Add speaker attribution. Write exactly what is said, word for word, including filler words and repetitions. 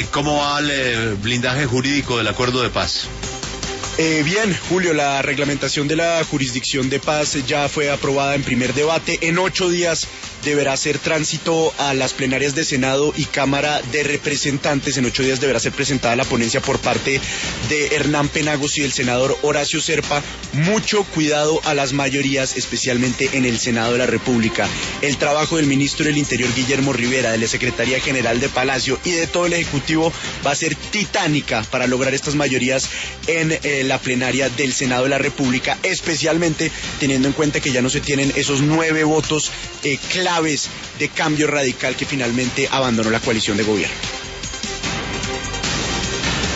Speaker 1: ¿Cómo va el eh, blindaje jurídico del acuerdo de paz?
Speaker 2: Eh, bien, Julio, la reglamentación de la jurisdicción de paz ya fue aprobada en primer debate. En ocho días deberá ser tránsito a las plenarias de Senado y Cámara de Representantes. En ocho días deberá ser presentada la ponencia por parte de Hernán Penagos y del senador Horacio Serpa. Mucho cuidado a las mayorías, especialmente en el Senado de la República. El trabajo del ministro del Interior, Guillermo Rivera, de la Secretaría General de Palacio y de todo el Ejecutivo va a ser titánica para lograr estas mayorías en eh, la plenaria del Senado de la República, especialmente teniendo en cuenta que ya no se tienen esos nueve votos eh, claves de cambio radical que finalmente abandonó la coalición de gobierno.